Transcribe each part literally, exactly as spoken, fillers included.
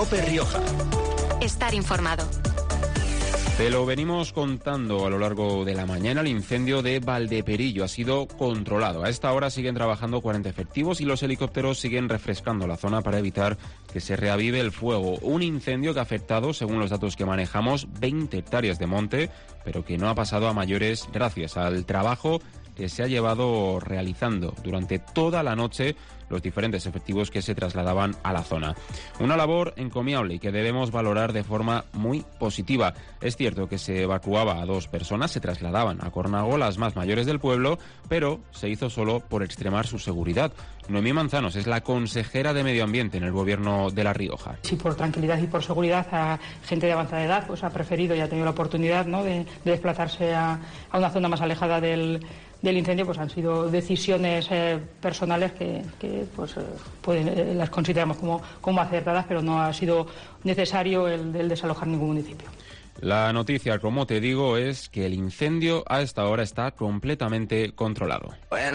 COPE Rioja. Estar informado. Te lo venimos contando a lo largo de la mañana. El incendio de Valdeperillo ha sido controlado. A esta hora siguen trabajando cuarenta efectivos y los helicópteros siguen refrescando la zona para evitar que se reavive el fuego. Un incendio que ha afectado, según los datos que manejamos, veinte hectáreas de monte, pero que no ha pasado a mayores gracias al trabajo que se ha llevado realizando durante toda la noche los diferentes efectivos que se trasladaban a la zona. Una labor encomiable y que debemos valorar de forma muy positiva. Es cierto que se evacuaba a dos personas, se trasladaban a Cornago, las más mayores del pueblo, pero se hizo solo por extremar su seguridad. Noemí Manzanos es la consejera de Medio Ambiente en el Gobierno de La Rioja. Sí, por tranquilidad y por seguridad a gente de avanzada edad pues ha preferido y ha tenido la oportunidad, ¿no?, de, de desplazarse a, a una zona más alejada del del incendio. Pues han sido decisiones eh, personales que, que pues, eh, pueden, eh, las consideramos como, como acertadas, pero no ha sido necesario el, el desalojar ningún municipio. La noticia, como te digo, es que el incendio a esta hora está completamente controlado.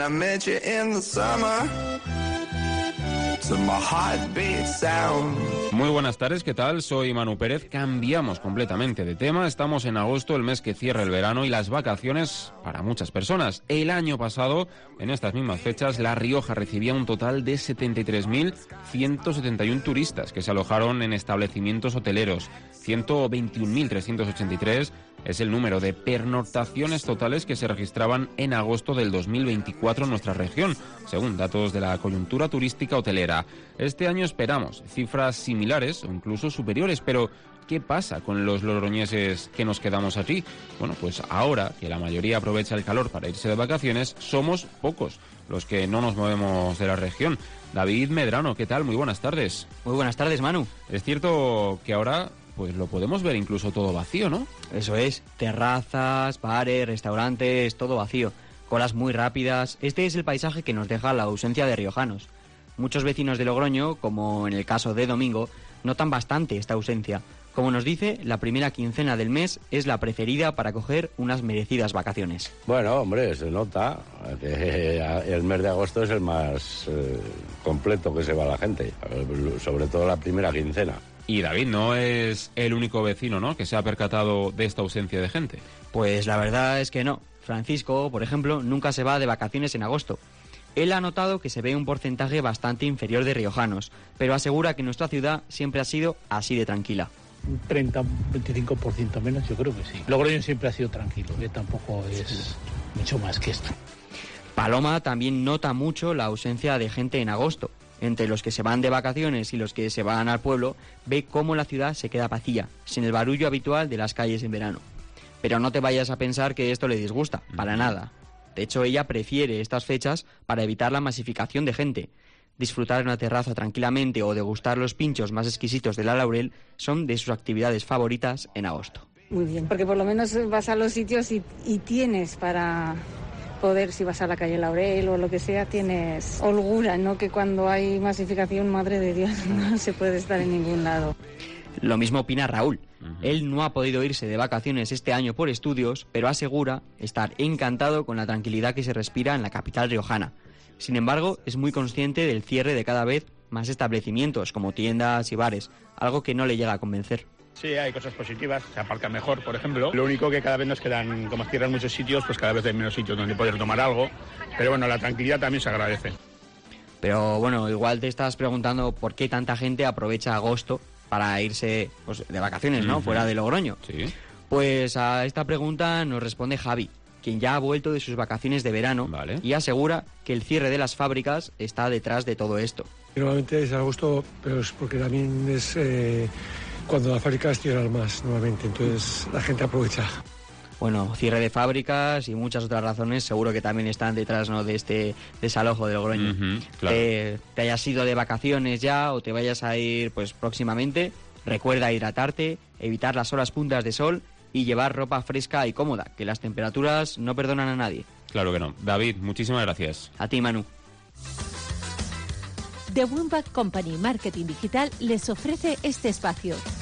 Muy buenas tardes, ¿qué tal? Soy Manu Pérez. Cambiamos completamente de tema. Estamos en agosto, el mes que cierra el verano y las vacaciones para muchas personas. El año pasado, en estas mismas fechas, La Rioja recibía un total de setenta y tres mil ciento setenta y uno turistas que se alojaron en establecimientos hoteleros. ciento veintiún mil trescientos ochenta y tres es el número de pernoctaciones totales que se registraban en agosto del dos mil veinticuatro en nuestra región, según datos de la coyuntura turística hotelera. Este año esperamos cifras similares o incluso superiores, pero ¿qué pasa con los logroñeses que nos quedamos aquí? Bueno, pues ahora que la mayoría aprovecha el calor para irse de vacaciones, somos pocos los que no nos movemos de la región. David Medrano, ¿qué tal? Muy buenas tardes. Muy buenas tardes, Manu. Es cierto que ahora pues lo podemos ver incluso todo vacío, ¿no? Eso es, terrazas, bares, restaurantes, todo vacío, colas muy rápidas. Este es el paisaje que nos deja la ausencia de riojanos. Muchos vecinos de Logroño, como en el caso de Domingo, notan bastante esta ausencia. Como nos dice, la primera quincena del mes es la preferida para coger unas merecidas vacaciones. Bueno, hombre, se nota que el mes de agosto es el más eh, completo que se va la gente, sobre todo la primera quincena. Y David no es el único vecino, ¿no?, que se ha percatado de esta ausencia de gente. Pues la verdad es que no. Francisco, por ejemplo, nunca se va de vacaciones en agosto. Él ha notado que se ve un porcentaje bastante inferior de riojanos, pero asegura que nuestra ciudad siempre ha sido así de tranquila. Un treinta, veinticinco por ciento menos, yo creo que sí. Logroño siempre ha sido tranquilo, ¿eh? Tampoco es mucho más que esto. Paloma también nota mucho la ausencia de gente en agosto. Entre los que se van de vacaciones y los que se van al pueblo, ve cómo la ciudad se queda vacía, sin el barullo habitual de las calles en verano. Pero no te vayas a pensar que esto le disgusta, para nada. De hecho, ella prefiere estas fechas para evitar la masificación de gente. Disfrutar en una terraza tranquilamente o degustar los pinchos más exquisitos de la Laurel son de sus actividades favoritas en agosto. Muy bien, porque por lo menos vas a los sitios y, y tienes para poder, si vas a la calle Laurel o lo que sea, tienes holgura, ¿no? Que cuando hay masificación, madre de Dios, no se puede estar en ningún lado. Lo mismo opina Raúl. Uh-huh. Él no ha podido irse de vacaciones este año por estudios, pero asegura estar encantado con la tranquilidad que se respira en la capital riojana. Sin embargo, es muy consciente del cierre de cada vez más establecimientos, como tiendas y bares, algo que no le llega a convencer. Sí, hay cosas positivas, se aparca mejor, por ejemplo. Lo único que cada vez nos quedan, como cierran muchos sitios, pues cada vez hay menos sitios donde poder tomar algo. Pero bueno, la tranquilidad también se agradece. Pero bueno, igual te estás preguntando por qué tanta gente aprovecha agosto para irse pues, de vacaciones, ¿no? Uh-huh. Fuera de Logroño. Sí. Pues a esta pregunta nos responde Javi, quien ya ha vuelto de sus vacaciones de verano, vale, y asegura que el cierre de las fábricas está detrás de todo esto. Normalmente es agosto, pero es porque también es eh, cuando las fábricas cierran más nuevamente, entonces la gente aprovecha. Bueno, cierre de fábricas y muchas otras razones seguro que también están detrás, ¿no?, de este desalojo de Logroño. Uh-huh, claro. te, te hayas ido de vacaciones ya o te vayas a ir pues próximamente, recuerda hidratarte, evitar las horas puntas de sol y llevar ropa fresca y cómoda, que las temperaturas no perdonan a nadie. Claro que no. David, muchísimas gracias. A ti, Manu. The Wimback Company Marketing Digital les ofrece este espacio.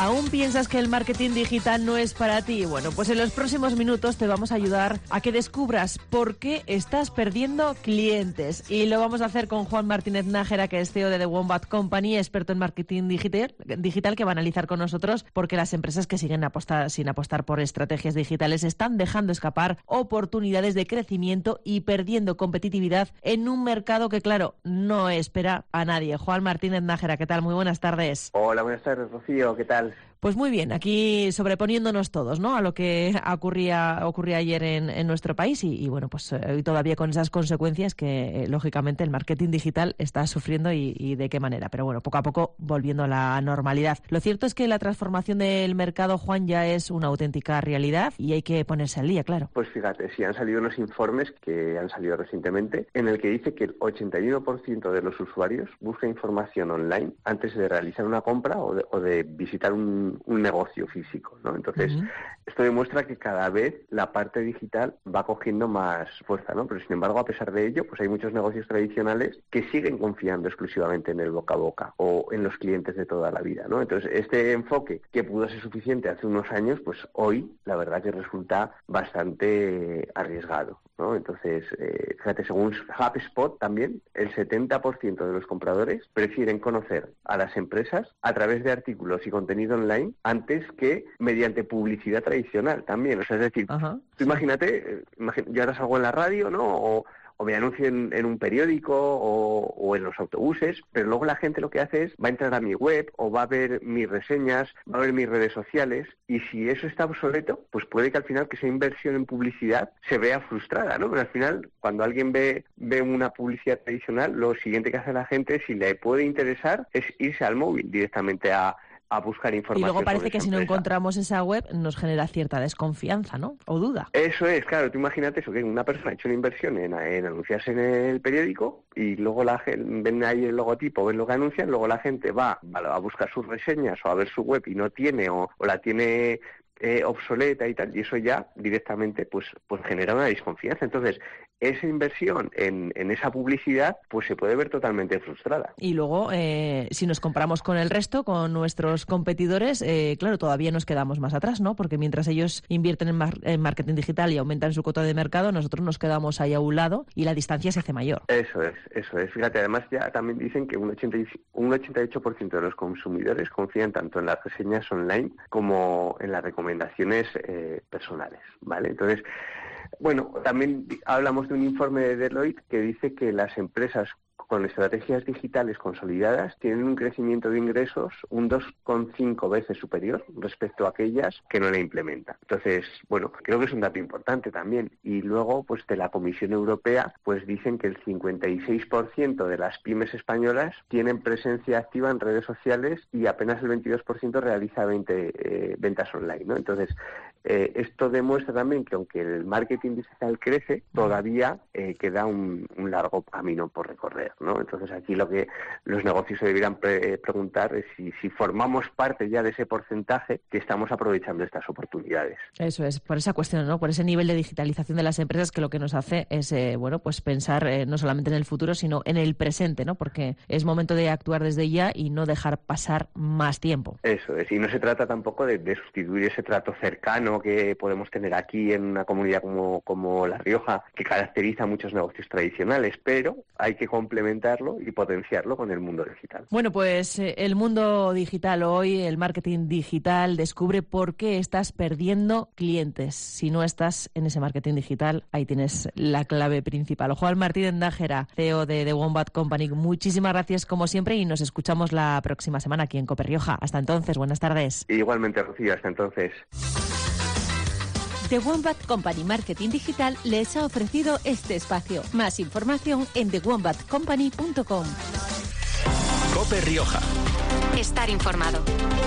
¿Aún piensas que el marketing digital no es para ti? Bueno, pues en los próximos minutos te vamos a ayudar a que descubras por qué estás perdiendo clientes. Y lo vamos a hacer con Juan Martínez Nájera, que es C E O de The Wombat Company, experto en marketing digital, digital que va a analizar con nosotros por qué las empresas que siguen apostar, sin apostar por estrategias digitales están dejando escapar oportunidades de crecimiento y perdiendo competitividad en un mercado que, claro, no espera a nadie. Juan Martínez Nájera, ¿qué tal? Muy buenas tardes. Hola, buenas tardes, Rocío, ¿qué tal? Pues muy bien, aquí sobreponiéndonos todos, ¿no?, a lo que ocurría ocurría ayer en, en nuestro país y, y bueno, pues hoy eh, todavía con esas consecuencias que, eh, lógicamente, el marketing digital está sufriendo y, y de qué manera. Pero bueno, poco a poco volviendo a la normalidad. Lo cierto es que la transformación del mercado, Juan, ya es una auténtica realidad y hay que ponerse al día, claro. Pues fíjate, sí han salido unos informes que han salido recientemente en el que dice que el ochenta y uno por ciento de los usuarios busca información online antes de realizar una compra o de, o de visitar un un negocio físico, ¿no? Entonces, uh-huh. esto demuestra que cada vez la parte digital va cogiendo más fuerza, ¿no? Pero sin embargo, a pesar de ello, pues hay muchos negocios tradicionales que siguen confiando exclusivamente en el boca a boca o en los clientes de toda la vida, ¿no? Entonces, este enfoque que pudo ser suficiente hace unos años, pues hoy la verdad que resulta bastante arriesgado, ¿no? Entonces, eh, fíjate, según HubSpot también, el setenta por ciento de los compradores prefieren conocer a las empresas a través de artículos y contenido online antes que mediante publicidad tradicional también. O sea, es decir, Ajá. tú imagínate, imagínate, yo ahora salgo en la radio, ¿no?, o, o me anuncio en, en un periódico o, o en los autobuses, pero luego la gente lo que hace es va a entrar a mi web o va a ver mis reseñas, va a ver mis redes sociales, y si eso está obsoleto, pues puede que al final que esa inversión en publicidad se vea frustrada, ¿no? Pero al final, cuando alguien ve, ve una publicidad tradicional, lo siguiente que hace la gente, si le puede interesar, es irse al móvil directamente a a buscar información. Y luego parece que si empresa. no encontramos esa web nos genera cierta desconfianza, ¿no? O duda. Eso es, claro. Tú imagínate eso, que una persona ha hecho una inversión en, en anunciarse en el periódico y luego la gente, ven ahí el logotipo, ven lo que anuncian, luego la gente va a buscar sus reseñas o a ver su web y no tiene o, o la tiene eh, obsoleta y tal, y eso ya directamente pues, pues genera una desconfianza. Entonces, esa inversión en, en esa publicidad pues se puede ver totalmente frustrada. Y luego, eh, si nos comparamos con el resto, con nuestros competidores, eh, claro, todavía nos quedamos más atrás, ¿no? Porque mientras ellos invierten en, mar- en marketing digital y aumentan su cuota de mercado, nosotros nos quedamos ahí a un lado y la distancia se hace mayor. Eso es, eso es. Fíjate, además ya también dicen que un, ochenta y, un ochenta y ocho por ciento de los consumidores confían tanto en las reseñas online como en las recomendaciones eh, personales, ¿vale? Entonces, bueno, también hablamos de un informe de Deloitte que dice que las empresas con estrategias digitales consolidadas tienen un crecimiento de ingresos un dos coma cinco veces superior respecto a aquellas que no la implementan. Entonces, bueno, creo que es un dato importante también. Y luego, pues de la Comisión Europea, pues dicen que el cincuenta y seis por ciento de las pymes españolas tienen presencia activa en redes sociales y apenas el veintidós por ciento realiza veinte, eh, ventas online, ¿no? Entonces, eh, esto demuestra también que aunque el marketing digital crece, todavía eh, queda un, un largo camino por recorrer, ¿no? Entonces aquí lo que los negocios se deberían pre- preguntar es si, si formamos parte ya de ese porcentaje que estamos aprovechando estas oportunidades. Eso es, por esa cuestión, ¿no? Por ese nivel de digitalización de las empresas que lo que nos hace es, eh, bueno, pues pensar eh, no solamente en el futuro, sino en el presente, ¿no? Porque es momento de actuar desde ya y no dejar pasar más tiempo. Eso es, y no se trata tampoco de, de sustituir ese trato cercano que podemos tener aquí en una comunidad como, como La Rioja, que caracteriza a muchos negocios tradicionales, pero hay que complementarlo y potenciarlo con el mundo digital. Bueno, pues eh, el mundo digital hoy, el marketing digital, descubre por qué estás perdiendo clientes. Si no estás en ese marketing digital, ahí tienes la clave principal. Juan Martínez Nájera, C E O de The Wombat Company, muchísimas gracias como siempre y nos escuchamos la próxima semana aquí en COPE Rioja. Hasta entonces, buenas tardes. Igualmente, Rocío, hasta entonces. The Wombat Company Marketing Digital les ha ofrecido este espacio. Más información en the wombat company punto com. COPE Rioja. Estar informado.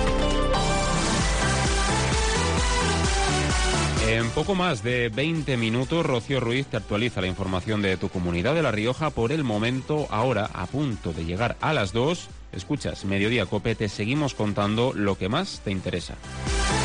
En poco más de veinte minutos, Rocío Ruiz te actualiza la información de tu comunidad de La Rioja. Por el momento, ahora, a punto de llegar a las dos, escuchas Mediodía COPE, te seguimos contando lo que más te interesa.